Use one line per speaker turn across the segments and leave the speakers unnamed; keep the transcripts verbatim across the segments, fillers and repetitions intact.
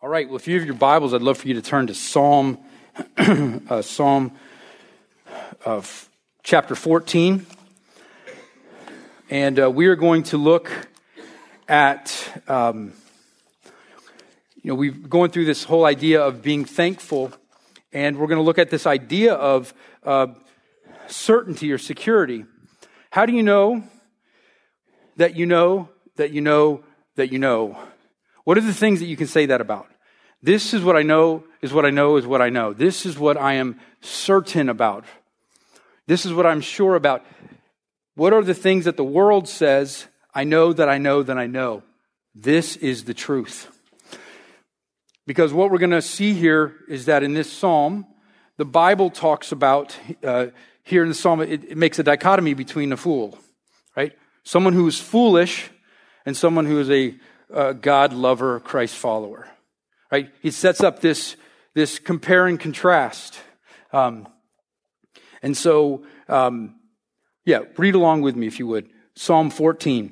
All right, well, if you have your Bibles, I'd love for you to turn to Psalm, uh, Psalm of chapter fourteen. And uh, we are going to look at, um, you know, we've going through this whole idea of being thankful, and we're going to look at this idea of uh, certainty or security. How do you know that you know that you know that you know? What are the things that you can say that about? This is what I know, is what I know, is what I know. This is what I am certain about. This is what I'm sure about. What are the things that the world says, I know that I know that I know? This is the truth. Because what we're going to see here is that in this psalm, the Bible talks about, uh, here in the psalm, it, it makes a dichotomy between a fool, right? Someone who is foolish and someone who is a uh, God lover, Christ follower, right? He sets up this, this compare and contrast. Um, and so, um, yeah, read along with me if you would. Psalm fourteen.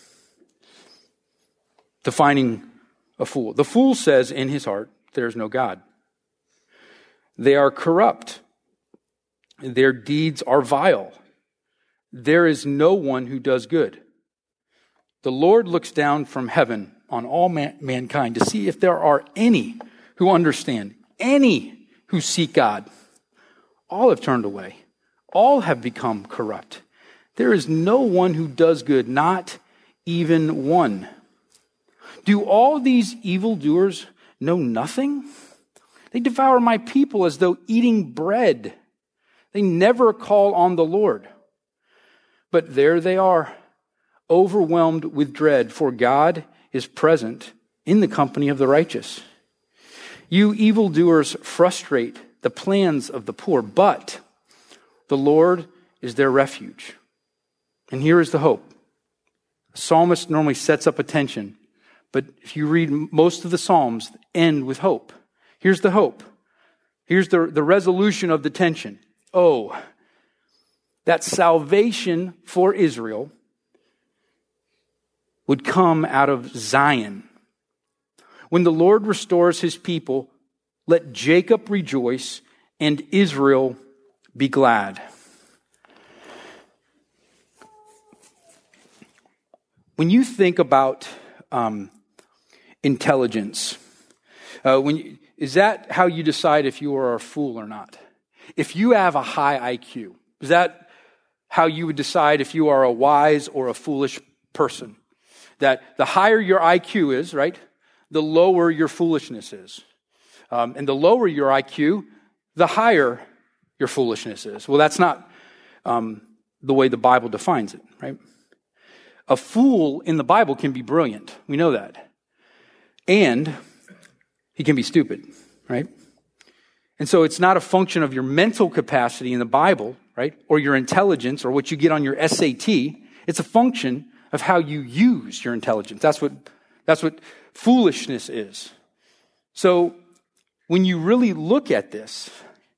Defining a fool. The fool says in his heart, there is no God. They are corrupt. Their deeds are vile. There is no one who does good. The Lord looks down from heaven on all man- mankind to see if there are any who understand, any who seek God. All have turned away. All have become corrupt. There is no one who does good, not even one. Do all these evildoers know nothing? They devour my people as though eating bread. They never call on the Lord. But there they are, overwhelmed with dread, for God is present in the company of the righteous. You evildoers frustrate the plans of the poor, but the Lord is their refuge. And here is the hope. A psalmist normally sets up a tension, but if you read most of the Psalms, end with hope. Here's the hope. Here's the, the resolution of the tension. Oh, that salvation for Israel would come out of Zion. When the Lord restores his people, let Jacob rejoice and Israel be glad. When you think about um, intelligence, uh, when you, is that how you decide if you are a fool or not? If you have a high I Q, is that how you would decide if you are a wise or a foolish person? That the higher your I Q is, right, the lower your foolishness is. Um, and the lower your I Q, the higher your foolishness is. Well, that's not um, the way the Bible defines it, right? A fool in the Bible can be brilliant. We know that. And he can be stupid, right? And so it's not a function of your mental capacity in the Bible, right? Or your intelligence or what you get on your S A T. It's a function of how you use your intelligence. That's what, that's what foolishness is. So when you really look at this,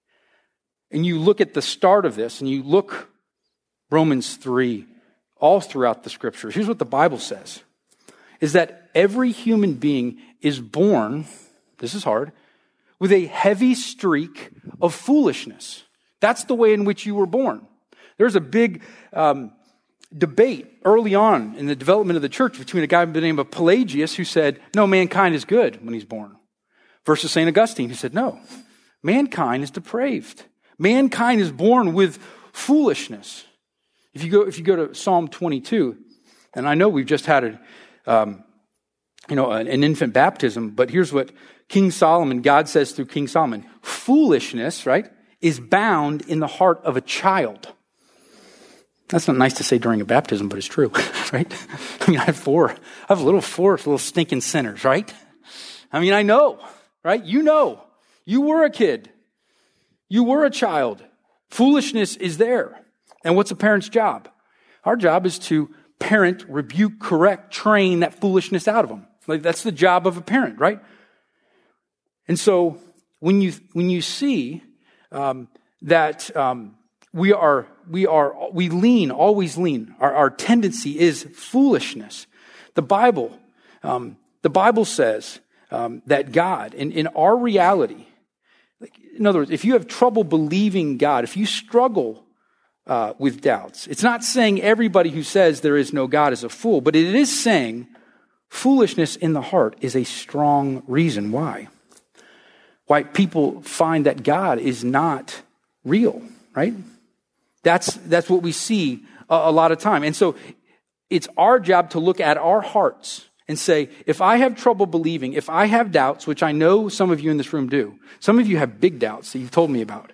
and you look at the start of this, and you look Romans three, all throughout the scriptures, here's what the Bible says, is that every human being is born, this is hard, with a heavy streak of foolishness. That's the way in which you were born. There's a big um, debate early on in the development of the church between a guy by the name of Pelagius who said, no, mankind is good when he's born, versus Saint Augustine who said, no, mankind is depraved. Mankind is born with foolishness. If you go, if you go to Psalm twenty-two, and I know we've just had a, um, you know, an, an infant baptism, but here's what King Solomon, God says through King Solomon, foolishness, right, is bound in the heart of a child. That's not nice to say during a baptism, but it's true, right? I mean, I have four, I have a little four little stinking sinners, right? I mean, I know, right? You know, you were a kid. You were a child. Foolishness is there. And what's a parent's job? Our job is to parent, rebuke, correct, train that foolishness out of them. Like that's the job of a parent, right? And so when you when you see um, that um, we are we are we lean always lean, our, our tendency is foolishness. The Bible um, the Bible says um, that God, in, in our reality, like, in other words, if you have trouble believing God, if you struggle uh, with doubts, it's not saying everybody who says there is no God is a fool, but it is saying foolishness in the heart is a strong reason why. Why people find that God is not real, right? That's, that's what we see a, a lot of time. And so it's our job to look at our hearts and say, if I have trouble believing, if I have doubts, which I know some of you in this room do, some of you have big doubts that you've told me about.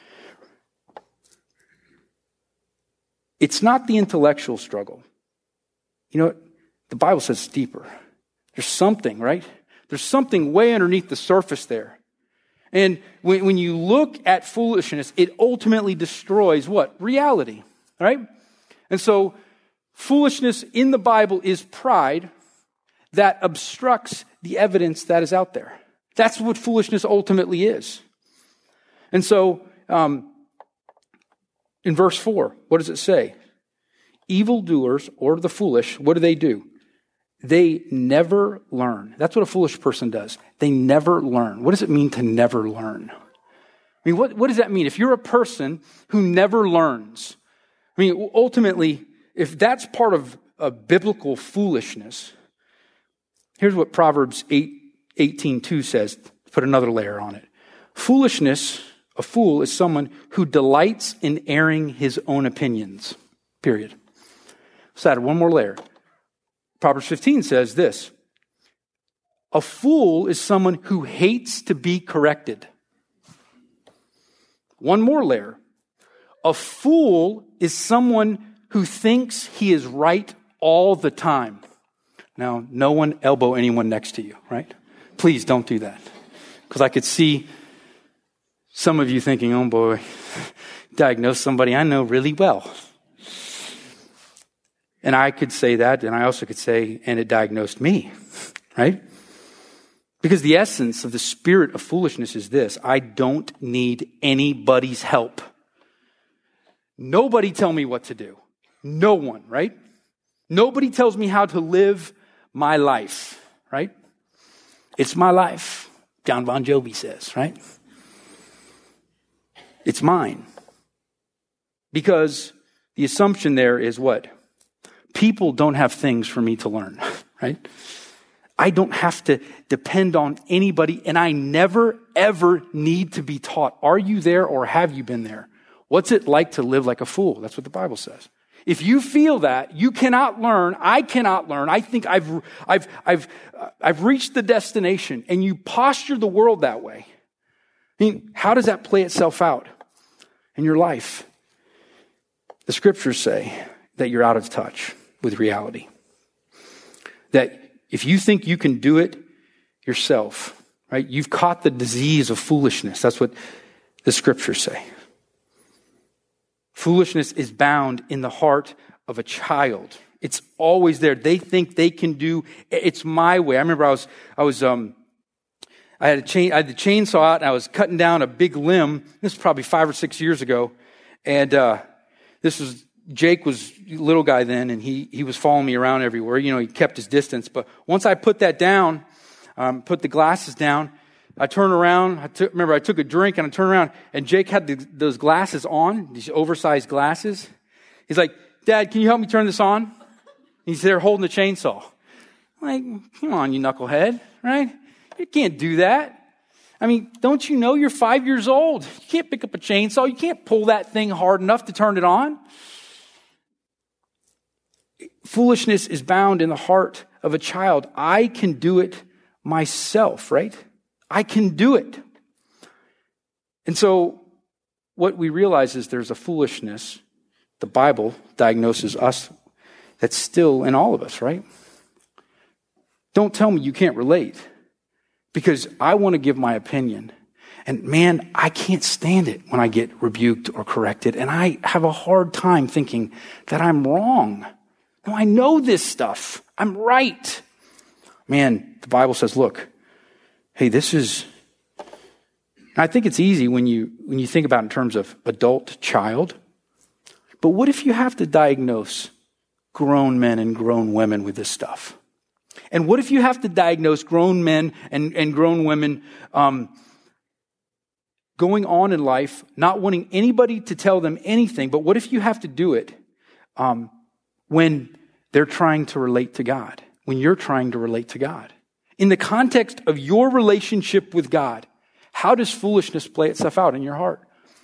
It's not the intellectual struggle. You know what? The Bible says it's deeper. There's something, right? There's something way underneath the surface there. And when, when you look at foolishness, it ultimately destroys what? Reality, right? And so foolishness in the Bible is pride that obstructs the evidence that is out there. That's what foolishness ultimately is. And so um, in verse four, what does it say? Evildoers or the foolish, what do they do? They never learn. That's what a foolish person does. They never learn. What does it mean to never learn? I mean, what, what does that mean? If you're a person who never learns, I mean, ultimately, if that's part of a biblical foolishness, here's what Proverbs eight eighteen two says. Put another layer on it. Foolishness, a fool, is someone who delights in airing his own opinions. Period. Let's add one more layer. Proverbs fifteen says this. A fool is someone who hates to be corrected. One more layer. A fool is someone who thinks he is right all the time. Now, no one elbow anyone next to you, right? Please don't do that. Because I could see some of you thinking, oh boy, diagnose somebody I know really well. And I could say that, and I also could say, and it diagnosed me, right? Because the essence of the spirit of foolishness is this: I don't need anybody's help. Nobody tell me what to do. No one, right? Nobody tells me how to live my life, right? It's my life, John Bon Jovi says, right? It's mine. Because the assumption there is what? People don't have things for me to learn, right? I don't have to depend on anybody, and I never, ever need to be taught. Are you there or have you been there? What's it like to live like a fool? That's what the Bible says. If you feel that, you cannot learn. I cannot learn. I think I've, I've, I've, I've reached the destination, and you posture the world that way. I mean, how does that play itself out in your life? The scriptures say that you're out of touch with reality. That if you think you can do it yourself, right? You've caught the disease of foolishness. That's what the scriptures say. Foolishness is bound in the heart of a child. It's always there. They think they can do, it's my way. I remember I was, I was, um, I had a chain, I had the chainsaw out and I was cutting down a big limb. This was probably five or six years ago. And, uh, this was, Jake was a little guy then, and he, he was following me around everywhere. You know, he kept his distance. But once I put that down, um, put the glasses down, I turned around. I took, remember, I took a drink, and I turned around, and Jake had the, those glasses on, these oversized glasses. He's like, Dad, can you help me turn this on? He's there holding the chainsaw. I'm like, come on, you knucklehead, right? You can't do that. I mean, don't you know you're five years old? You can't pick up a chainsaw. You can't pull that thing hard enough to turn it on. Foolishness is bound in the heart of a child. I can do it myself, right? I can do it. And so what we realize is there's a foolishness, the Bible diagnoses us, that's still in all of us, right? Don't tell me you can't relate, because I want to give my opinion. And man, I can't stand it when I get rebuked or corrected. And I have a hard time thinking that I'm wrong. No, I know this stuff. I'm right. Man, the Bible says, look, hey, this is, I think it's easy when you when you think about it in terms of adult, child. But what if you have to diagnose grown men and grown women with this stuff? And what if you have to diagnose grown men and, and grown women um, going on in life, not wanting anybody to tell them anything, but what if you have to do it um, when they're trying to relate to God, when you're trying to relate to God? In the context of your relationship with God, how does foolishness play itself out in your heart?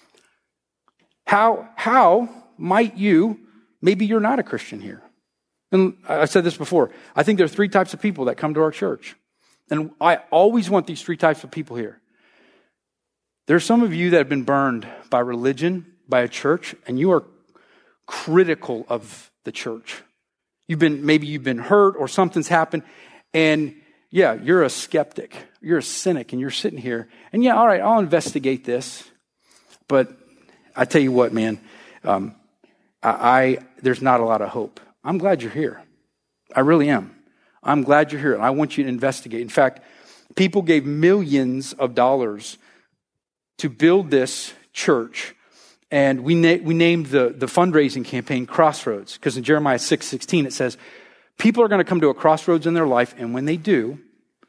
How, how might you, maybe you're not a Christian here. And I said this before. I think there are three types of people that come to our church. And I always want these three types of people here. There are some of you that have been burned by religion, by a church, and you are critical of the church. You've been, maybe you've been hurt or something's happened. And yeah, you're a skeptic. You're a cynic and you're sitting here. And yeah, all right, I'll investigate this. But I tell you what, man, um, I, I there's not a lot of hope. I'm glad you're here. I really am. I'm glad you're here, and I want you to investigate. In fact, people gave millions of dollars to build this church, and we na- we named the, the fundraising campaign Crossroads, because in Jeremiah six sixteen it says, people are going to come to a crossroads in their life, and when they do,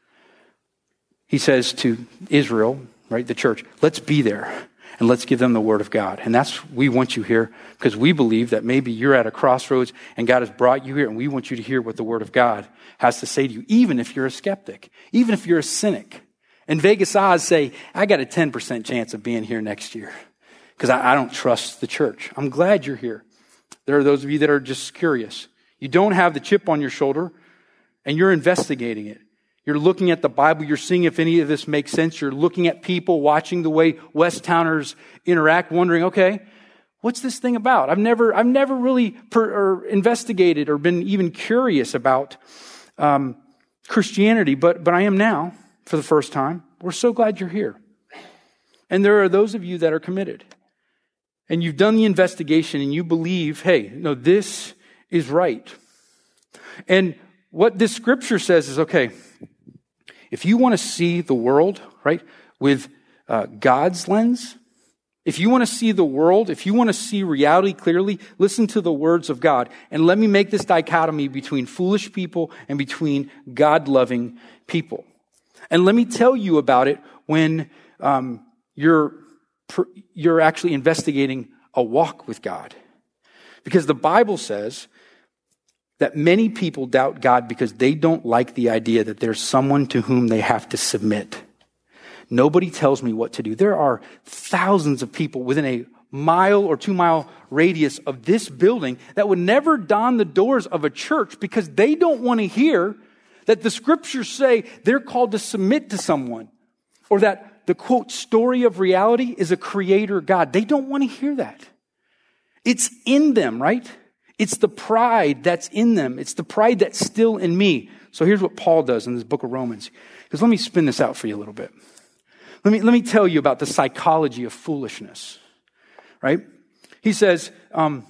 he says to Israel, right, the church, let's be there. And let's give them the word of God. And that's, we want you here because we believe that maybe you're at a crossroads and God has brought you here and we want you to hear what the word of God has to say to you, even if you're a skeptic, even if you're a cynic. And Vegas odds say, I got a ten percent chance of being here next year because I, I don't trust the church. I'm glad you're here. There are those of you that are just curious. You don't have the chip on your shoulder and you're investigating it. You're looking at the Bible. You're seeing if any of this makes sense. You're looking at people, watching the way West Towners interact, wondering, okay, what's this thing about? I've never, I've never really per, or investigated or been even curious about um, Christianity, but but I am now for the first time. We're so glad you're here. And there are those of you that are committed, and you've done the investigation, and you believe, hey, no, this is right. And what this scripture says is, okay, if you want to see the world, right, with uh, God's lens, if you want to see the world, if you want to see reality clearly, listen to the words of God. And let me make this dichotomy between foolish people and between God-loving people. And let me tell you about it when um, you're you're actually investigating a walk with God. Because the Bible says that many people doubt God because they don't like the idea that there's someone to whom they have to submit. Nobody tells me what to do. There are thousands of people within a mile or two mile radius of this building that would never don the doors of a church because they don't want to hear that the scriptures say they're called to submit to someone, or that the quote story of reality is a creator God. They don't want to hear that. It's in them, right? It's the pride that's in them. It's the pride that's still in me. So here's what Paul does in this book of Romans. Because let me spin this out for you a little bit. Let me, let me tell you about the psychology of foolishness, right? He says, um,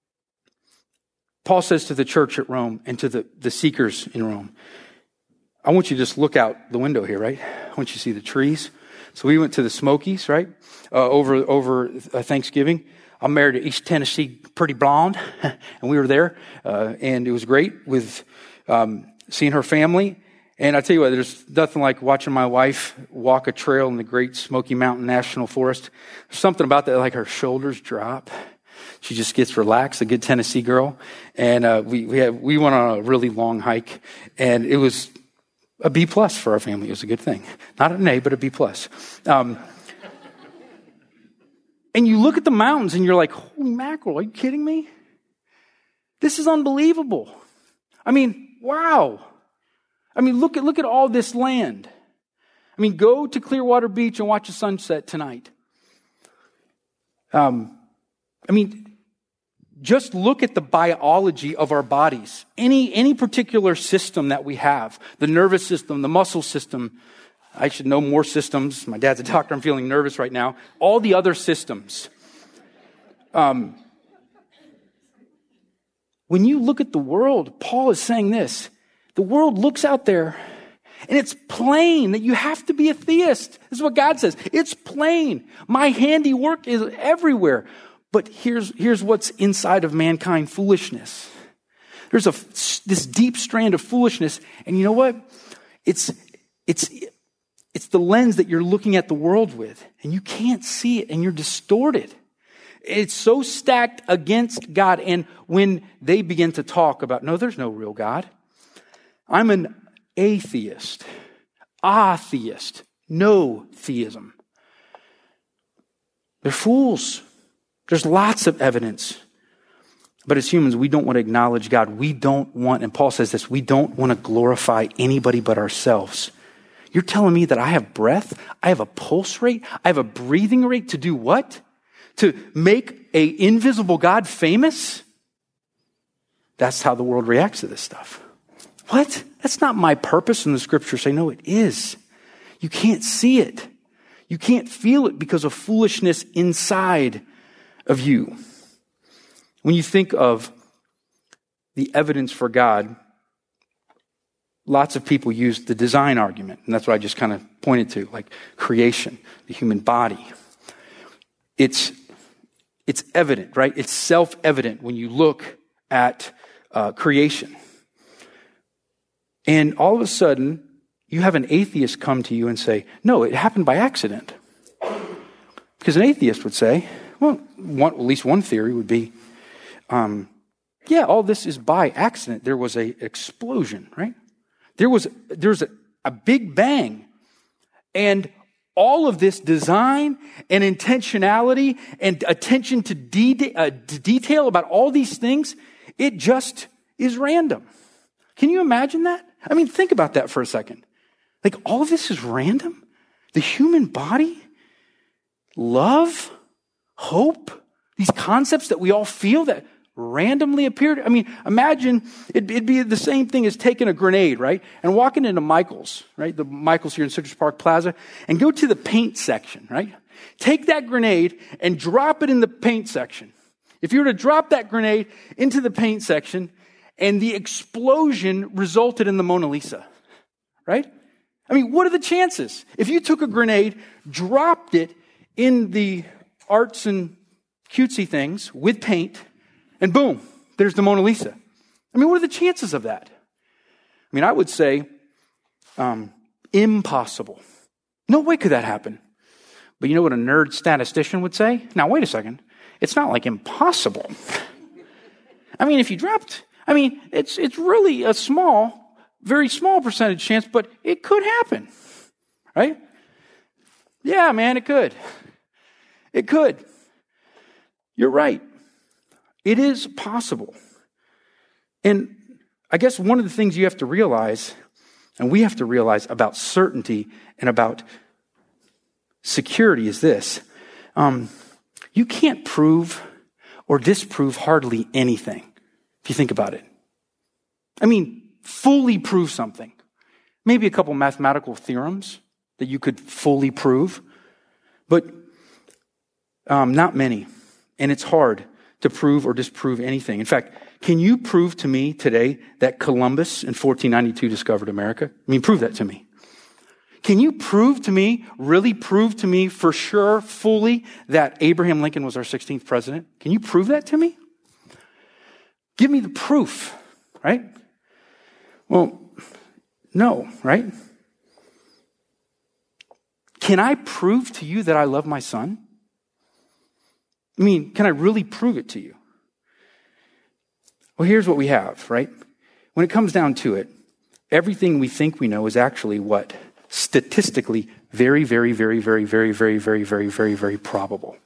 Paul says to the church at Rome and to the, the seekers in Rome, I want you to just look out the window here, right? I want you to see the trees. So we went to the Smokies, right? Uh, over, over uh, Thanksgiving. I'm married to East Tennessee pretty blonde, and we were there, uh, and it was great with um, seeing her family. And I tell you what, there's nothing like watching my wife walk a trail in the Great Smoky Mountain National Forest. There's something about that, like her shoulders drop. She just gets relaxed, a good Tennessee girl. And uh, we we, have, we went on a really long hike, and it was a B plus for our family. It was a good thing. Not an A, but a B plus. Um And you look at the mountains and you're like, holy mackerel, are you kidding me? This is unbelievable. I mean, wow. I mean, look at look at all this land. I mean, go to Clearwater Beach and watch a sunset tonight. Um, I mean, just look at the biology of our bodies. Any, any particular system that we have, the nervous system, the muscle system, I should know more systems. My dad's a doctor. I'm feeling nervous right now. All the other systems. Um, when you look at the world, Paul is saying this. The world looks out there, and it's plain that you have to be a theist. This is what God says. It's plain. My handiwork is everywhere. But here's, here's what's inside of mankind, foolishness. There's a this deep strand of foolishness, and you know what? It's it's it's the lens that you're looking at the world with, and you can't see it, and you're distorted. It's so stacked against God, and when they begin to talk about, no, there's no real God. I'm an atheist, atheist, no theism. They're fools. There's lots of evidence. But as humans, we don't want to acknowledge God. We don't want, and Paul says this, we don't want to glorify anybody but ourselves. You're telling me that I have breath, I have a pulse rate, I have a breathing rate to do what? To make an invisible God famous? That's how the world reacts to this stuff. What? That's not my purpose. And the scriptures say, no, it is. You can't see it. You can't feel it because of foolishness inside of you. When you think of the evidence for God, lots of people use the design argument. And that's what I just kind of pointed to, like creation, the human body. It's, it's evident, right? It's self-evident when you look at uh, creation. And all of a sudden, you have an atheist come to you and say, no, it happened by accident. Because an atheist would say, well, one, at least one theory would be, um, yeah, all this is by accident. There was an explosion, right? There was, there was a, a big bang. And all of this design and intentionality and attention to, de- uh, to detail about all these things, it just is random. Can you imagine that? I mean, think about that for a second. Like, all of this is random? The human body? Love? Hope? These concepts that we all feel that randomly appeared? I mean, imagine it'd, it'd be the same thing as taking a grenade, right? And walking into Michael's, right? The Michael's here in Citrus Park Plaza, and go to the paint section, right? Take that grenade and drop it in the paint section. If you were to drop that grenade into the paint section, and the explosion resulted in the Mona Lisa, right? I mean, what are the chances? If you took a grenade, dropped it in the arts and cutesy things with paint, and boom, there's the Mona Lisa. I mean, what are the chances of that? I mean, I would say um, impossible. No way could that happen. But you know what a nerd statistician would say? Now, wait a second. It's not like impossible. I mean, if you dropped... I mean, it's it's really a small, very small percentage chance, but it could happen, right? Yeah, man, it could. It could. You're right. It is possible. And I guess one of the things you have to realize, and we have to realize about certainty and about security is this. Um, you can't prove or disprove hardly anything. If you think about it. I mean, fully prove something. Maybe a couple mathematical theorems that you could fully prove, but um, not many. And it's hard to prove or disprove anything. In fact, can you prove to me today that Columbus in fourteen ninety-two discovered America? I mean, prove that to me. Can you prove to me, really prove to me for sure, fully, that Abraham Lincoln was our sixteenth president? Can you prove that to me? Give me the proof, right? Well, no, right? Can I prove to you that I love my son? I mean, can I really prove it to you? Well, here's what we have, right? When it comes down to it, everything we think we know is actually what? Statistically, very, very, very, very, very, very, very, very, very, very probable.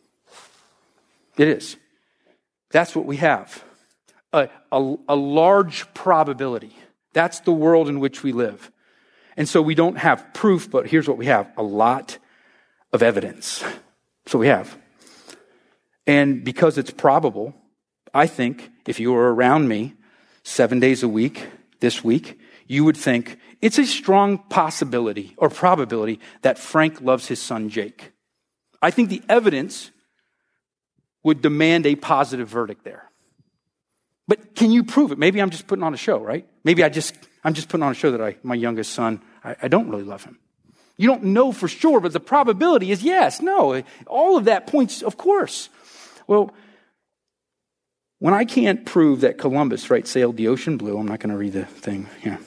It is. That's what we have. A, a, a large probability. That's the world in which we live. And so we don't have proof, but here's what we have. A lot of evidence. That's what we have. And because it's probable, I think if you were around me seven days a week this week, you would think it's a strong possibility or probability that Frank loves his son Jake. I think the evidence would demand a positive verdict there. But can you prove it? Maybe I'm just putting on a show, right? Maybe I just, I'm just putting on a show that I, my youngest son, I, I don't really love him. You don't know for sure, but the probability is yes, no. All of that points, of course. Well, When I can't prove that Columbus, right, sailed the ocean blue, I'm not going to read the thing here.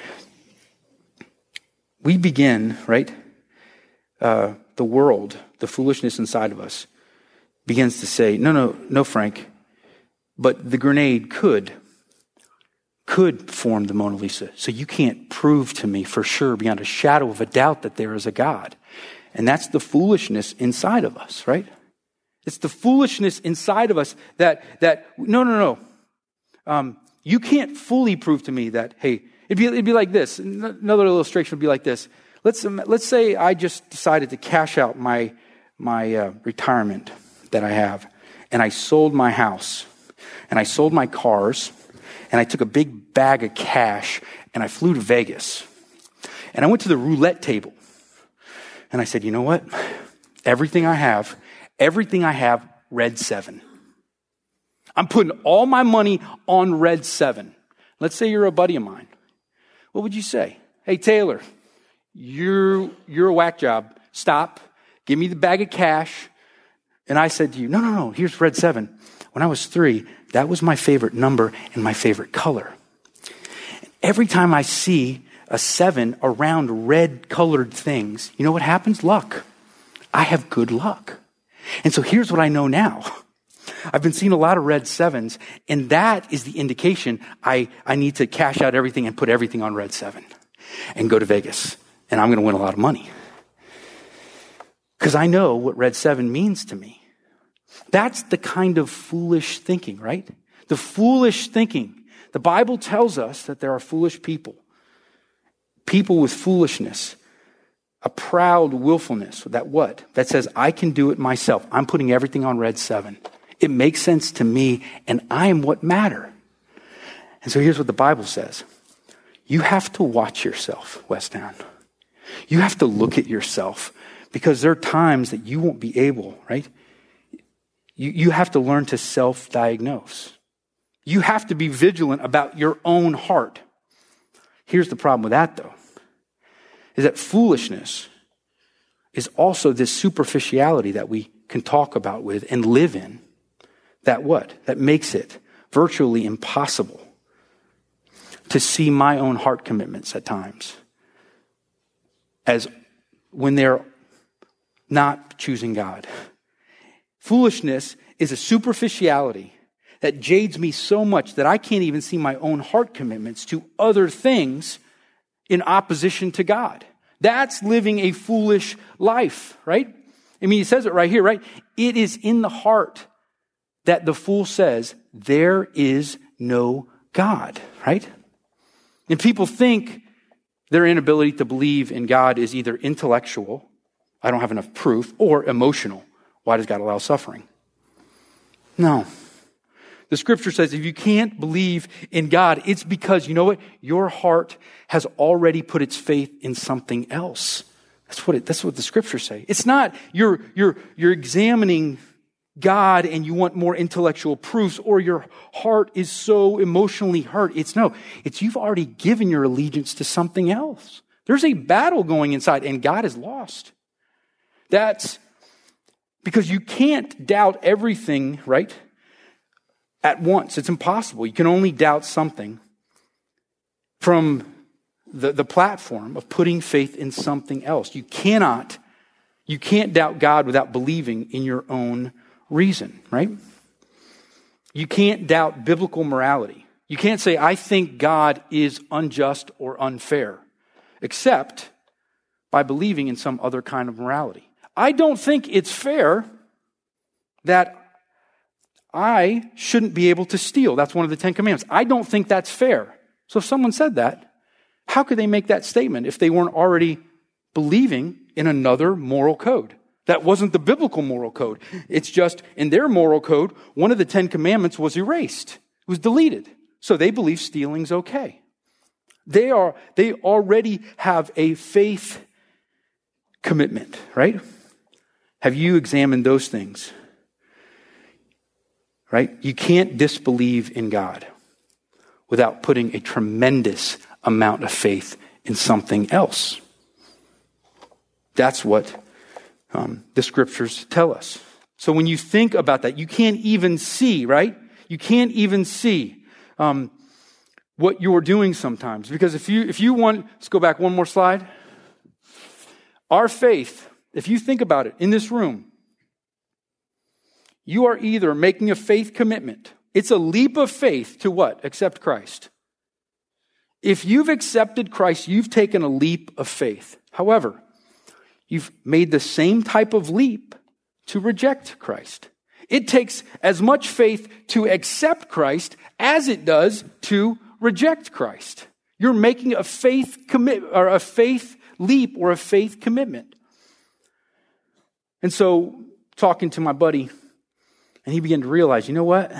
We begin, right, uh, the world, the foolishness inside of us begins to say, no, no, no, Frank, but the grenade could, could form the Mona Lisa. So you can't prove to me for sure beyond a shadow of a doubt that there is a God. And that's the foolishness inside of us, right? It's the foolishness inside of us that, that no, no, no. Um, you can't fully prove to me that, hey, it'd be, it'd be like this. Another illustration would be like this. Let's, let's say I just decided to cash out my, my uh, retirement that I have, and I sold my house, and I sold my cars, and I took a big bag of cash, and I flew to Vegas. And I went to the roulette table, and I said, you know what? Everything I have, everything I have, red seven. I'm putting all my money on red seven. Let's say you're a buddy of mine. What would you say? Hey, Taylor, you're, you're a whack job. Stop. Give me the bag of cash. And I said to you, no, no, no, here's red seven. When I was three, that was my favorite number and my favorite color. Every time I see a seven around red colored things, you know what happens? Luck. I have good luck. And so here's what I know now. I've been seeing a lot of red sevens, and that is the indication I, I need to cash out everything and put everything on red seven and go to Vegas, and I'm going to win a lot of money. Because I know what red seven means to me. That's the kind of foolish thinking, right? The foolish thinking. The Bible tells us that there are foolish people. People with foolishness. A proud willfulness. That what? That says, I can do it myself. I'm putting everything on red seven. It makes sense to me, and I am what matter. And so here's what the Bible says. You have to watch yourself, Westtown. You have to look at yourself, because there are times that you won't be able, right? You, you have to learn to self-diagnose. You have to be vigilant about your own heart. Here's the problem with that, though, is that foolishness is also this superficiality that we can talk about with and live in. That what? That makes it virtually impossible to see my own heart commitments at times as when they're not choosing God. Foolishness is a superficiality that jades me so much that I can't even see my own heart commitments to other things in opposition to God. That's living a foolish life, right? I mean, he says it right here, right? It is in the heart that the fool says, there is no God, right? And people think their inability to believe in God is either intellectual, I don't have enough proof, or emotional. Why does God allow suffering? No. The scripture says if you can't believe in God, it's because, you know what? Your heart has already put its faith in something else. That's what it, that's what the scriptures say. It's not you're, you're, you're examining God and you want more intellectual proofs, or your heart is so emotionally hurt. It's no, it's you've already given your allegiance to something else. There's a battle going inside, and God is lost. That's because you can't doubt everything, right, at once. It's impossible. You can only doubt something from the, the platform of putting faith in something else. You cannot, you can't doubt God without believing in your own reason, right? You can't doubt biblical morality. You can't say, I think God is unjust or unfair, except by believing in some other kind of morality. I don't think it's fair that I shouldn't be able to steal. That's one of the Ten Commandments. I don't think that's fair. So if someone said that, how could they make that statement if they weren't already believing in another moral code? That wasn't the biblical moral code. It's just in their moral code, one of the Ten Commandments was erased. It was deleted. So they believe stealing's okay. They are, they already have a faith commitment, right? Have you examined those things? Right? You can't disbelieve in God without putting a tremendous amount of faith in something else. That's what um, the scriptures tell us. So when you think about that, you can't even see, right? You can't even see um, what you're doing sometimes. Because if you, if you want, let's go back one more slide. Our faith, if you think about it, in this room, you are either making a faith commitment. It's a leap of faith to what? Accept Christ. If you've accepted Christ, you've taken a leap of faith. However, you've made the same type of leap to reject Christ. It takes as much faith to accept Christ as it does to reject Christ. You're making a faith commit or a faith leap or a faith commitment. And so, talking to my buddy, and he began to realize, you know what?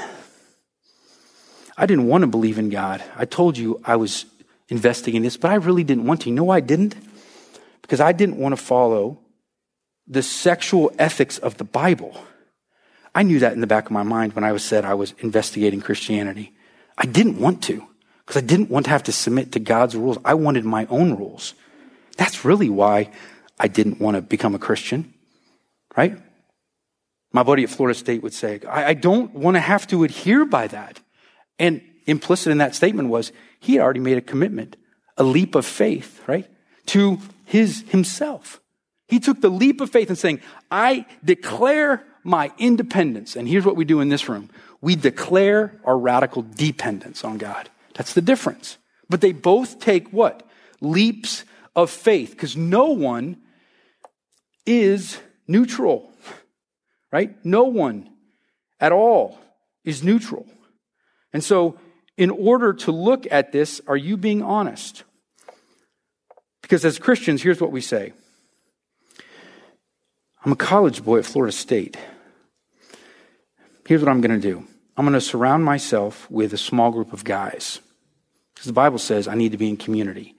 I didn't want to believe in God. I told you I was investigating this, but I really didn't want to. You know why I didn't? Because I didn't want to follow the sexual ethics of the Bible. I knew that in the back of my mind when I was said I was investigating Christianity. I didn't want to, because I didn't want to have to submit to God's rules. I wanted my own rules. That's really why I didn't want to become a Christian, right? My buddy at Florida State would say, I, I don't want to have to adhere by that. And implicit in that statement was he had already made a commitment, a leap of faith, right, to his himself. He took the leap of faith and saying, I declare my independence. And here's what we do in this room. We declare our radical dependence on God. That's the difference. But they both take what? Leaps of faith, because no one is neutral, right? No one at all is neutral. And so, in order to look at this, are you being honest? Because as Christians, here's what we say. I'm a college boy at Florida State. Here's what I'm going to do. I'm going to surround myself with a small group of guys. Because the Bible says I need to be in community.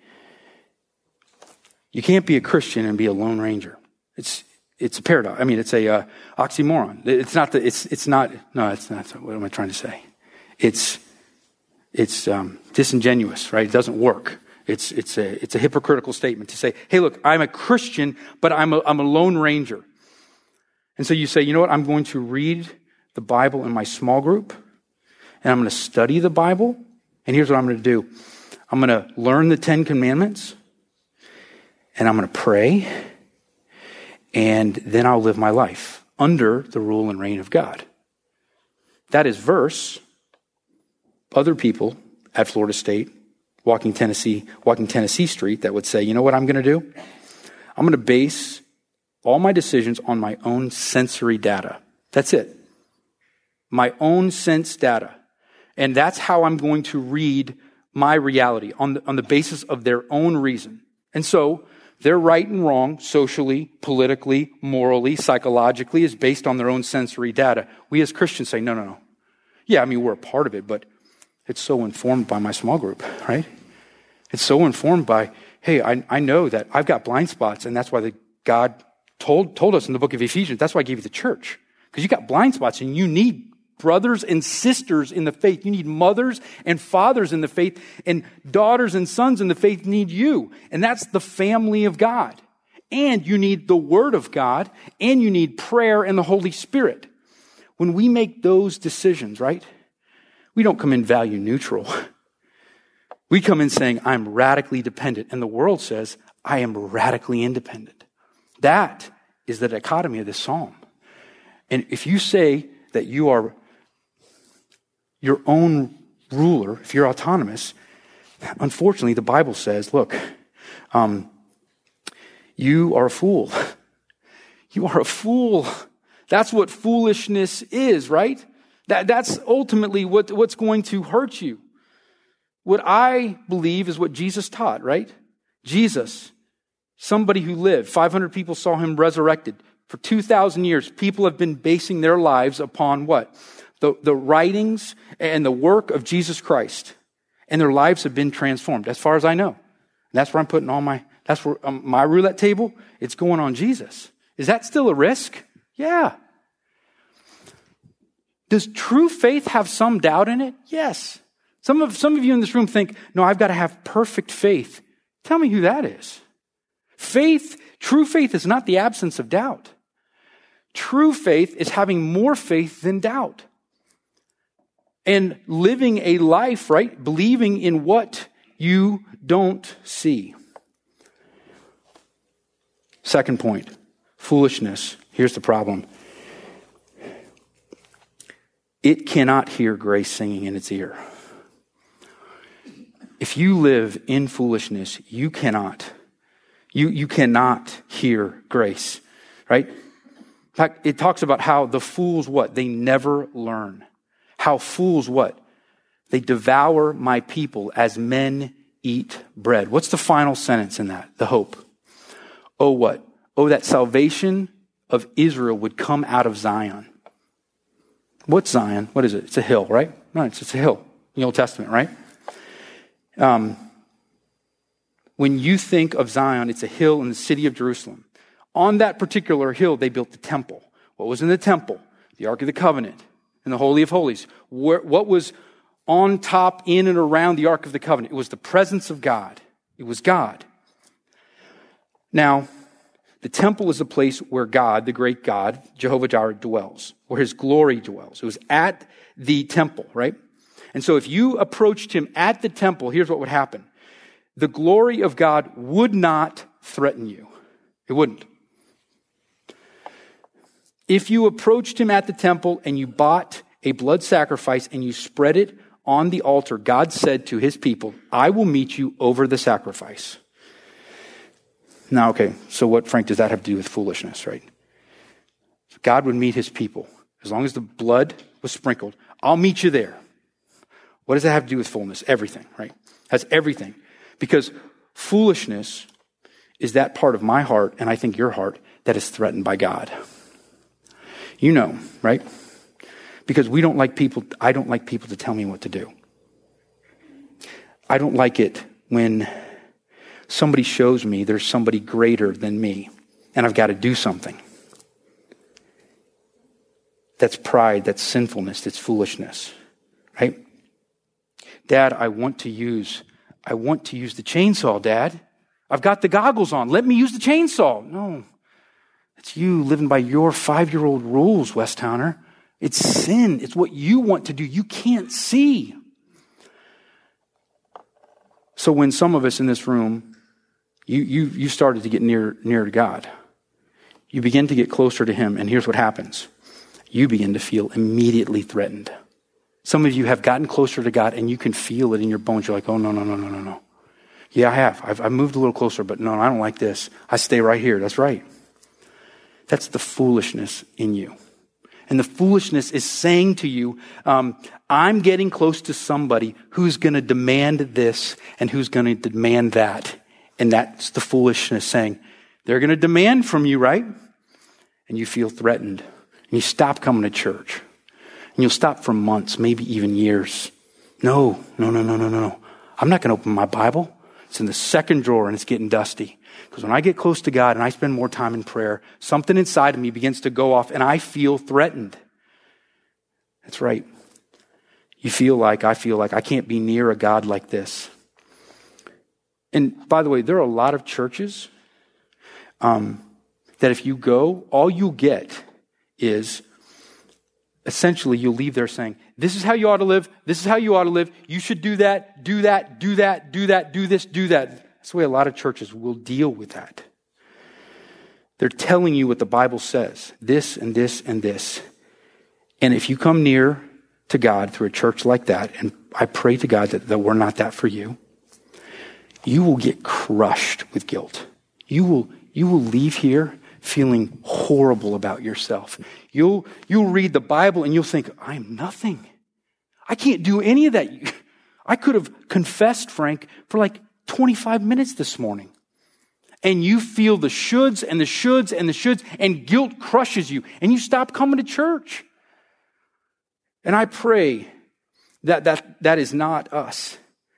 You can't be a Christian and be a lone ranger. It's it's a paradox. I mean, it's a uh, oxymoron. It's not the. It's it's not. No, it's not. What am I trying to say? It's it's um, disingenuous, right? It doesn't work. It's it's a it's a hypocritical statement to say, "Hey, look, I'm a Christian, but I'm a I'm a lone ranger." And so you say, "You know what? I'm going to read the Bible in my small group, and I'm going to study the Bible. And here's what I'm going to do: I'm going to learn the Ten Commandments, and I'm going to pray, and then I'll live my life under the rule and reign of God." That is verse. Other people at Florida State, walking Tennessee, walking Tennessee Street, that would say, you know what I'm going to do? I'm going to base all my decisions on my own sensory data. That's it. My own sense data. And that's how I'm going to read my reality, on the, on the basis of their own reason. And so, their right and wrong, socially, politically, morally, psychologically, is based on their own sensory data. We as Christians say, no, no, no. Yeah, I mean, we're a part of it, but it's so informed by my small group, right? It's so informed by, hey, I, I know that I've got blind spots, and that's why the, God told, told us in the book of Ephesians, that's why I gave you the church. Because you got blind spots, and you need brothers and sisters in the faith. You need mothers and fathers in the faith, and daughters and sons in the faith need you. And that's the family of God. And you need the Word of God, and you need prayer and the Holy Spirit. When we make those decisions, right, we don't come in value neutral. We come in saying, I'm radically dependent. And the world says, I am radically independent. That is the dichotomy of this psalm. And if you say that you are your own ruler, if you're autonomous, unfortunately, the Bible says, look, um, you are a fool. You are a fool. That's what foolishness is, right? That, that's ultimately what, what's going to hurt you. What I believe is what Jesus taught, right? Jesus, somebody who lived, five hundred people saw him resurrected. For two thousand years, people have been basing their lives upon what? The, the writings and the work of Jesus Christ. And their lives have been transformed, as far as I know. And that's where I'm putting all my, that's where um, my roulette table, it's going on Jesus. Is that still a risk? Yeah. Does true faith have some doubt in it? Yes. Some of, some of you in this room think, no, I've got to have perfect faith. Tell me who that is. Faith, true faith is not the absence of doubt. True faith is having more faith than doubt. and living a life, right? Believing in what you don't see. Second point, foolishness. Here's the problem. It cannot hear grace singing in its ear. If you live in foolishness, you cannot. You, you cannot hear grace, right? In fact, it talks about how the fools, what? They never learn. How fools, what? They devour my people as men eat bread. What's the final sentence in that? The hope. Oh, what? Oh, that salvation of Israel would come out of Zion. What's Zion? What is it? It's a hill, right? No, it's, it's a hill in the Old Testament, right? Um, when you think of Zion, it's a hill in the city of Jerusalem. On that particular hill, they built the temple. What was in the temple? The Ark of the Covenant and the Holy of Holies. What was on top, in and around the Ark of the Covenant? It was the presence of God. It was God. Now, the temple is a place where God, the great God, Jehovah Jireh, dwells, where his glory dwells. It was at the temple, right? And so if you approached him at the temple, here's what would happen. The glory of God would not threaten you. It wouldn't. If you approached him at the temple and you bought a blood sacrifice and you spread it on the altar, God said to his people, I will meet you over the sacrifice. Now, okay, so what, Frank, does that have to do with foolishness, right? God would meet his people. As long as the blood was sprinkled, I'll meet you there. What does that have to do with fullness? Everything, right? Has everything. Because foolishness is that part of my heart, and I think your heart, that is threatened by God. You know, right? Because we don't like people, I don't like people to tell me what to do. I don't like it when somebody shows me there's somebody greater than me, and I've got to do something. That's pride, that's sinfulness, that's foolishness, right? Dad, I want to use, I want to use the chainsaw, Dad. I've got the goggles on. Let me use the chainsaw. No, it's you living by your five-year-old rules, Westtowner. It's sin. It's what you want to do. You can't see. So when some of us in this room, you you you started to get near near to God, you begin to get closer to him, and here's what happens. You begin to feel immediately threatened. Some of you have gotten closer to God, and you can feel it in your bones. You're like, oh, no, no, no, no, no, no. Yeah, I have. I've, I've moved a little closer, but no, I don't like this. I stay right here. That's right. That's the foolishness in you. And the foolishness is saying to you, um, I'm getting close to somebody who's going to demand this and who's going to demand that. And that's the foolishness saying, they're going to demand from you, right? And you feel threatened. And you stop coming to church. And you'll stop for months, maybe even years. No, no, no, no, no, no. I'm not going to open my Bible. It's in the second drawer and it's getting dusty. Because when I get close to God and I spend more time in prayer, something inside of me begins to go off and I feel threatened. That's right. You feel like, I feel like I can't be near a God like this. And by the way, there are a lot of churches um, that if you go, all you'll get is essentially you'll leave there saying, this is how you ought to live. This is how you ought to live. You should do that, do that, do that, do that, do this, do that. That's the way a lot of churches will deal with that. They're telling you what the Bible says, this and this and this. And if you come near to God through a church like that, and I pray to God that, that we're not that for you, you will get crushed with guilt. You will, you will leave here feeling horrible about yourself. You'll, you'll read the Bible and you'll think, I'm nothing. I can't do any of that. I could have confessed, Frank, for like twenty-five minutes this morning. And you feel the shoulds and the shoulds and the shoulds, and guilt crushes you, and you stop coming to church. And I pray that that, that is not us.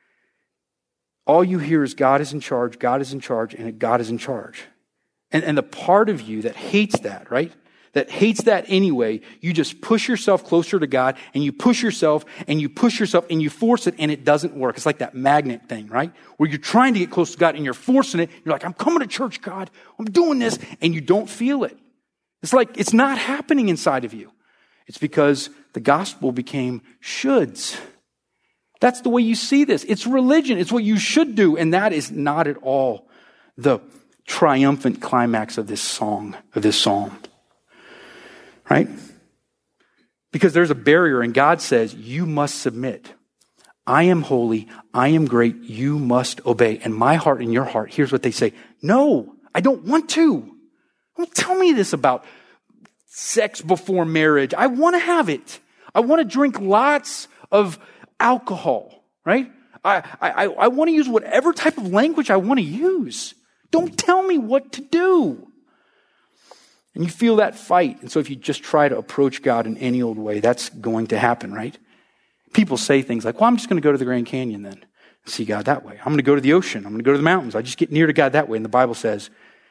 All you hear is God is in charge, God is in charge, and God is in charge. And, and the part of you that hates that, right? That hates that anyway, you just push yourself closer to God, and you push yourself, and you push yourself, and you force it, and it doesn't work. It's like that magnet thing, right? Where you're trying to get close to God, and you're forcing it. You're like, I'm coming to church, God. I'm doing this, and you don't feel it. It's like it's not happening inside of you. It's because the gospel became shoulds. That's the way you see this. It's religion. It's what you should do. And that is not at all the triumphant climax of this song, of this psalm. Right? Because there's a barrier and God says, you must submit. I am holy. I am great. You must obey. And my heart and your heart, here's what they say. No, I don't want to. Don't tell me this about sex before marriage. I want to have it. I want to drink lots of alcohol, right? I, I, I want to use whatever type of language I want to use. Don't tell me what to do. And you feel that fight. And so if you just try to approach God in any old way, that's going to happen, right? People say things like, well, I'm just going to go to the Grand Canyon then and see God that way. I'm going to go to the ocean. I'm going to go to the mountains. I just get near to God that way. And the Bible says,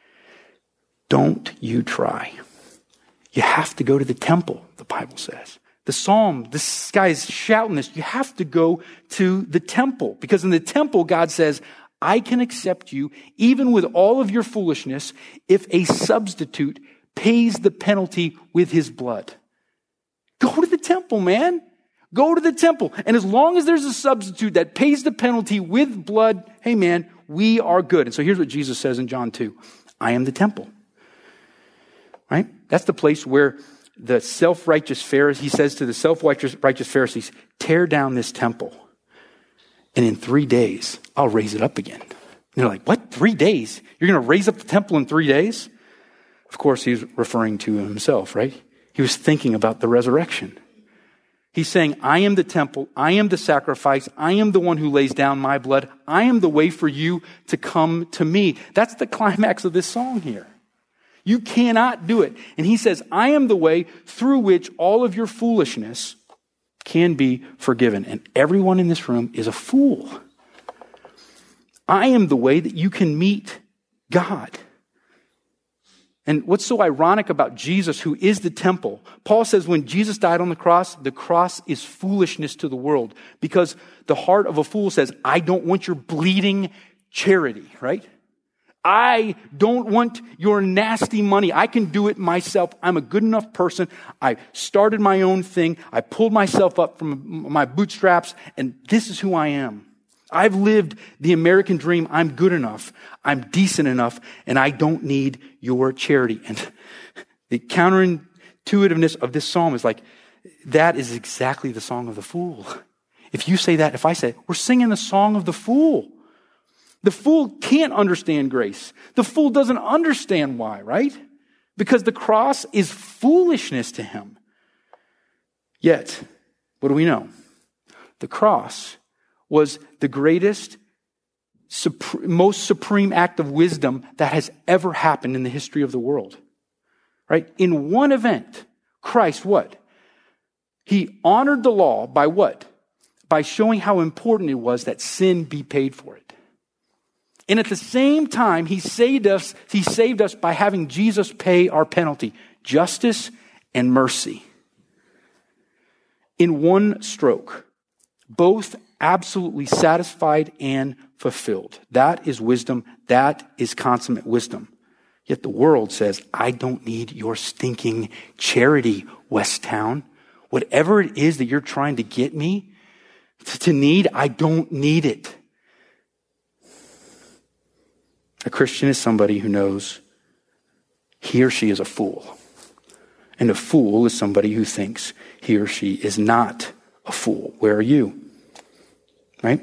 don't you try. You have to go to the temple, the Bible says. The psalm, this guy is shouting this. You have to go to the temple. Because in the temple, God says, I can accept you even with all of your foolishness if a substitute pays the penalty with his blood. Go to the temple, man. Go to the temple. And as long as there's a substitute that pays the penalty with blood, hey man, we are good. And so here's what Jesus says in John two. I am the temple. Right? That's the place where the self-righteous Pharisees, he says to the self-righteous righteous Pharisees, tear down this temple. And in three days, I'll raise it up again. And they're like, what? Three days? You're going to raise up the temple in three days? Of course, he's referring to himself, right? He was thinking about the resurrection. He's saying, I am the temple. I am the sacrifice. I am the one who lays down my blood. I am the way for you to come to me. That's the climax of this song here. You cannot do it. And he says, I am the way through which all of your foolishness can be forgiven. And everyone in this room is a fool. I am the way that you can meet God. And what's so ironic about Jesus, who is the temple, Paul says when Jesus died on the cross, the cross is foolishness to the world because the heart of a fool says, I don't want your bleeding charity, right? I don't want your nasty money. I can do it myself. I'm a good enough person. I started my own thing. I pulled myself up from my bootstraps, and this is who I am. I've lived the American dream. I'm good enough. I'm decent enough, and I don't need your charity. And the counterintuitiveness of this psalm is like, that is exactly the song of the fool. If you say that, if I say, we're singing the song of the fool. The fool can't understand grace. The fool doesn't understand why, right? Because the cross is foolishness to him. Yet, what do we know? The cross was the greatest, supreme, most supreme act of wisdom that has ever happened in the history of the world. Right? In one event, Christ, what? He honored the law by what? By showing how important it was that sin be paid for it. And at the same time, he saved us, he saved us by having Jesus pay our penalty, justice and mercy. In one stroke, both absolutely satisfied and fulfilled. That is wisdom. That is consummate wisdom. Yet the world says, I don't need your stinking charity, Westtown. Whatever it is that you're trying to get me to need, I don't need it. A Christian is somebody who knows he or she is a fool. And a fool is somebody who thinks he or she is not a fool. Where are you? Right?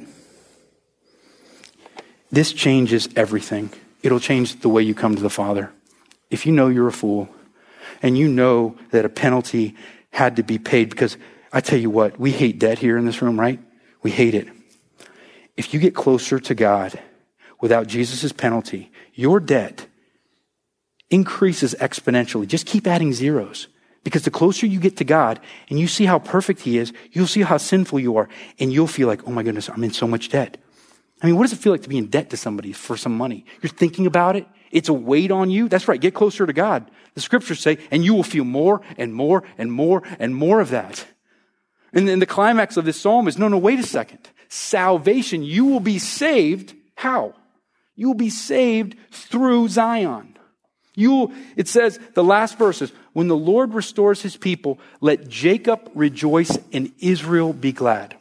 This changes everything. It'll change the way you come to the Father. If you know you're a fool and you know that a penalty had to be paid, because I tell you what, we hate debt here in this room, right? We hate it. If you get closer to God without Jesus' penalty, your debt increases exponentially. Just keep adding zeros. Because the closer you get to God and you see how perfect he is, you'll see how sinful you are. And you'll feel like, oh my goodness, I'm in so much debt. I mean, what does it feel like to be in debt to somebody for some money? You're thinking about it. It's a weight on you. That's right. Get closer to God. The scriptures say, and you will feel more and more and more and more of that. And then the climax of this psalm is, no, no, wait a second. Salvation, you will be saved. How? You will be saved through Zion. You, it says, the last verses, when the Lord restores his people, let Jacob rejoice and Israel be glad.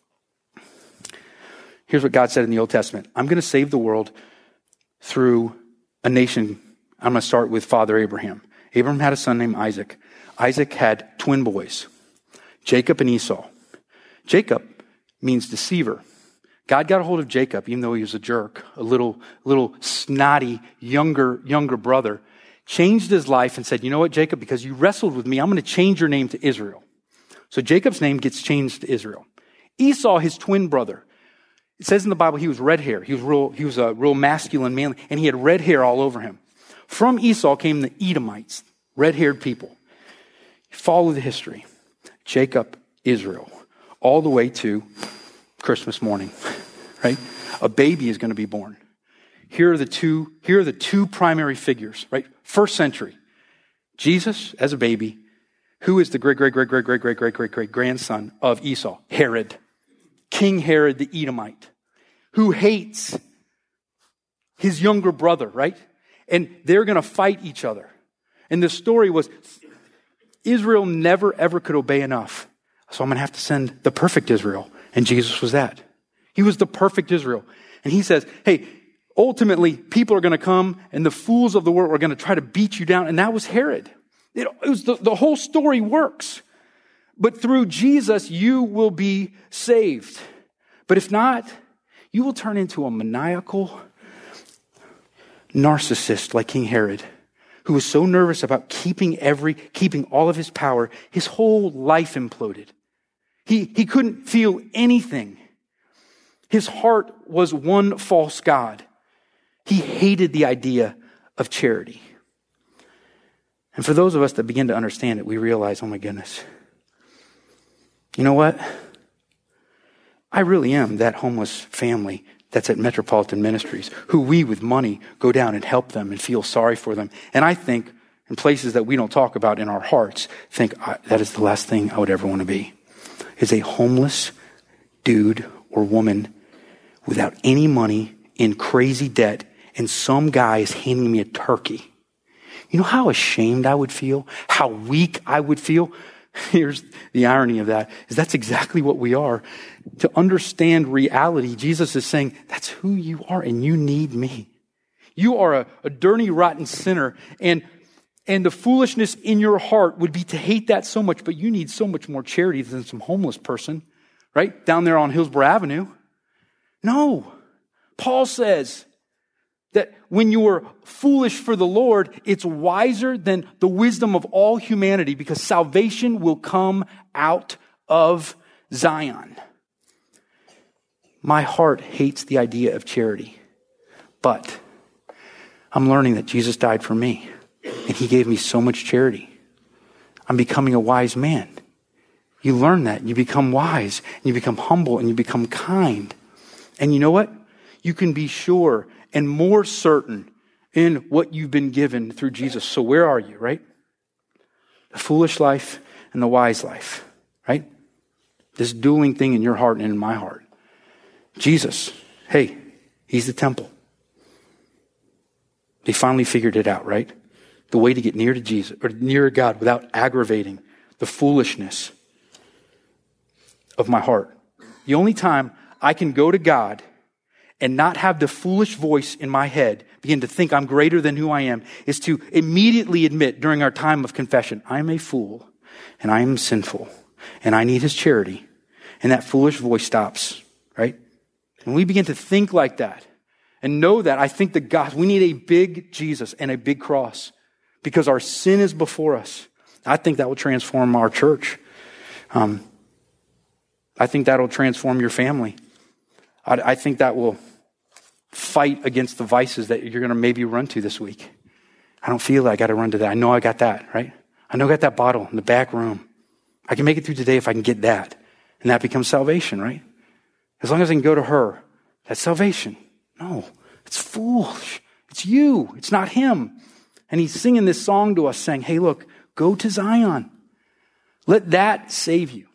Here's what God said in the Old Testament. I'm going to save the world through a nation. I'm going to start with Father Abraham. Abraham had a son named Isaac. Isaac had twin boys, Jacob and Esau. Jacob means deceiver. God got a hold of Jacob, even though he was a jerk, a little, little snotty, younger, younger brother, changed his life and said, you know what, Jacob, because you wrestled with me, I'm going to change your name to Israel. So Jacob's name gets changed to Israel. Esau, his twin brother, it says in the Bible he was red hair. He was real, he was a real masculine, manly, and he had red hair all over him. From Esau came the Edomites, red-haired people. Follow the history. Jacob, Israel, all the way to Christmas morning, right? A baby is going to be born. Here are the two, here are the two primary figures, right? First century, Jesus as a baby, who is the great, great, great, great, great, great, great, great, great grandson of Esau? Herod. King Herod the Edomite, who hates his younger brother, right? And they're going to fight each other. And the story was, Israel never, ever could obey enough. So I'm going to have to send the perfect Israel. And Jesus was that. He was the perfect Israel. And he says, hey, ultimately, people are going to come and the fools of the world are going to try to beat you down. And that was Herod. It, it was the, the whole story works. But through Jesus, you will be saved. But if not, you will turn into a maniacal narcissist like King Herod, who was so nervous about keeping every, keeping all of his power. His whole life imploded. He, he couldn't feel anything. His heart was one false god. He hated the idea of charity. And for those of us that begin to understand it, we realize, oh my goodness, you know what? I really am that homeless family that's at Metropolitan Ministries, who we with money go down and help them and feel sorry for them. And I think in places that we don't talk about in our hearts, think that is the last thing I would ever want to be, is a homeless dude or woman without any money, in crazy debt, and some guy is handing me a turkey. You know how ashamed I would feel? How weak I would feel? Here's the irony of that, is that's exactly what we are. To understand reality, Jesus is saying, that's who you are and you need me. You are a, a dirty, rotten sinner, and, and the foolishness in your heart would be to hate that so much, but you need so much more charity than some homeless person, right? Down there on Hillsborough Avenue. No. Paul says that when you are foolish for the Lord, it's wiser than the wisdom of all humanity, because salvation will come out of Zion. My heart hates the idea of charity, but I'm learning that Jesus died for me and he gave me so much charity. I'm becoming a wise man. You learn that, you become wise, and you become humble, and you become kind. And you know what? You can be sure and more certain in what you've been given through Jesus. So where are you, right? The foolish life and the wise life, right? This dueling thing in your heart and in my heart. Jesus, hey, he's the temple. They finally figured it out, right? The way to get near to Jesus, or near to God, without aggravating the foolishness of my heart. The only time I can go to God and not have the foolish voice in my head begin to think I'm greater than who I am is to immediately admit during our time of confession, I'm a fool and I am sinful and I need his charity. And that foolish voice stops, right? When we begin to think like that and know that, I think the gospel, we need a big Jesus and a big cross because our sin is before us. I think that will transform our church. Um, I think that will transform your family. I, I think that will fight against the vices that you're going to maybe run to this week. I don't feel like I got to run to that. I know I got that, right? I know I got that bottle in the back room. I can make it through today if I can get that. And that becomes salvation, right? As long as I can go to her, that's salvation. No, it's foolish. It's you. It's not him. And he's singing this song to us saying, hey, look, go to Zion. Let that save you.